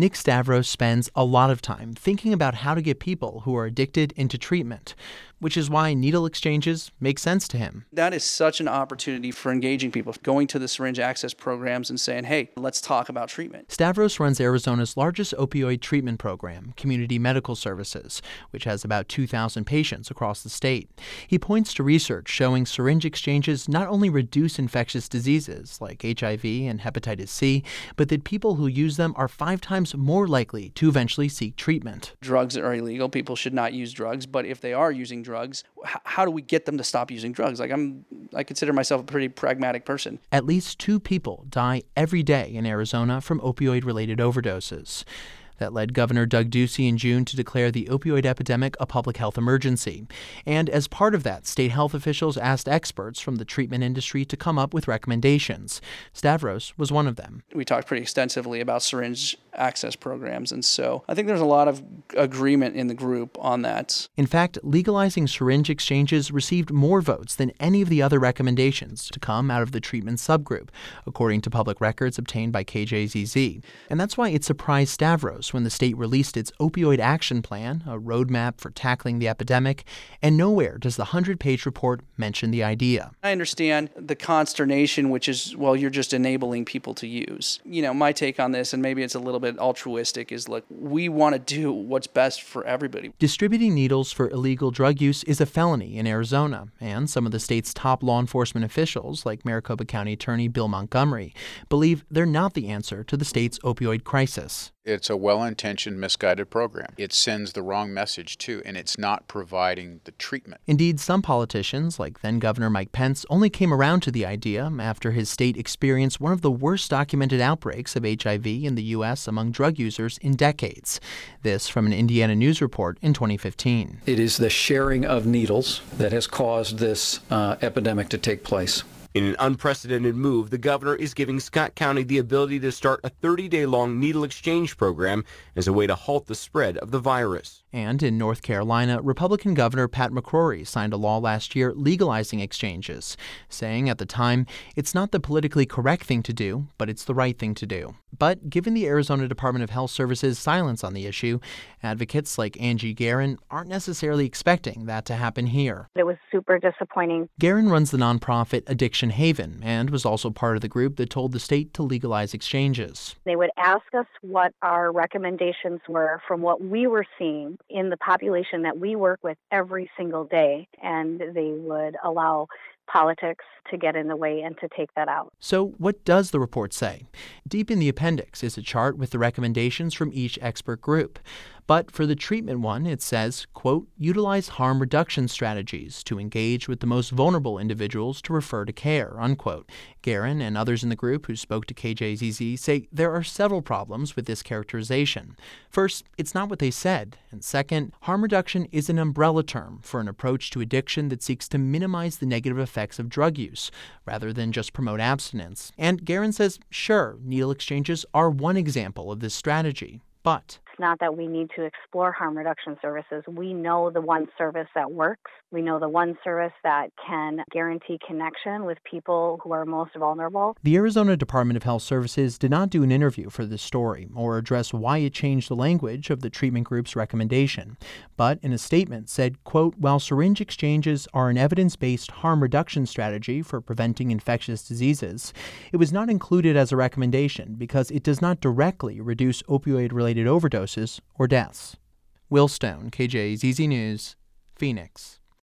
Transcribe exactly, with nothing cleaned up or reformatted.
Nick Stavros spends a lot of time thinking about how to get people who are addicted into treatment, which is why needle exchanges make sense to him. That is such an opportunity for engaging people, going to the syringe access programs and saying, hey, let's talk about treatment. Stavros runs Arizona's largest opioid treatment program, Community Medical Services, which has about two thousand patients across the state. He points to research showing syringe exchanges not only reduce infectious diseases like H I V and hepatitis C, but that people who use them are five times more likely to eventually seek treatment. Drugs are illegal. People should not use drugs, but if they are using drugs, drugs, how do we get them to stop using drugs? Like I'm, I consider myself a pretty pragmatic person. At least two people die every day in Arizona from opioid-related overdoses. That led Governor Doug Ducey in June to declare the opioid epidemic a public health emergency. And as part of that, state health officials asked experts from the treatment industry to come up with recommendations. Stavros was one of them. We talked pretty extensively about syringe access programs, and so I think there's a lot of agreement in the group on that. In fact, legalizing syringe exchanges received more votes than any of the other recommendations to come out of the treatment subgroup, according to public records obtained by K J Z Z. And that's why it surprised Stavros when the state released its opioid action plan, a roadmap for tackling the epidemic, and nowhere does the hundred-page report mention the idea. I understand the consternation, which is, well, you're just enabling people to use. You know, my take on this, and maybe it's a little bit altruistic, is look, we want to do what's best for everybody. Distributing needles for illegal drug use is a felony in Arizona, and some of the state's top law enforcement officials, like Maricopa County Attorney Bill Montgomery, believe they're not the answer to the state's opioid crisis. It's a well-intentioned, misguided program. It sends the wrong message, too, and it's not providing the treatment. Indeed, some politicians, like then-Governor Mike Pence, only came around to the idea after his state experienced one of the worst documented outbreaks of H I V in the U S among drug users in decades. This from an Indiana News report in twenty fifteen. It is the sharing of needles that has caused this uh, epidemic to take place. In an unprecedented move, the governor is giving Scott County the ability to start a thirty-day-long needle exchange program as a way to halt the spread of the virus. And in North Carolina, Republican Governor Pat McCrory signed a law last year legalizing exchanges, saying at the time, it's not the politically correct thing to do, but it's the right thing to do. But given the Arizona Department of Health Services' silence on the issue, advocates like Angie Guerin aren't necessarily expecting that to happen here. It was super disappointing. Guerin runs the nonprofit Addiction Haven and was also part of the group that told the state to legalize exchanges. They would ask us what our recommendations were from what we were seeing in the population that we work with every single day, and they would allow politics to get in the way and to take that out. So what does the report say? Deep in the appendix is a chart with the recommendations from each expert group. But for the treatment one, it says, quote, utilize harm reduction strategies to engage with the most vulnerable individuals to refer to care, unquote. Guerin and others in the group who spoke to K J Z Z say there are several problems with this characterization. First, it's not what they said. And second, harm reduction is an umbrella term for an approach to addiction that seeks to minimize the negative effects of drug use, rather than just promote abstinence. And Guerin says, sure, needle exchanges are one example of this strategy, but it's not that we need to explore harm reduction services. We know the one service that works. We know the one service that can guarantee connection with people who are most vulnerable. The Arizona Department of Health Services did not do an interview for this story or address why it changed the language of the treatment group's recommendation, but in a statement said, quote, while syringe exchanges are an evidence-based harm reduction strategy for preventing infectious diseases, it was not included as a recommendation because it does not directly reduce opioid-related overdoses or deaths. Will Stone, K J Z Z News, Phoenix.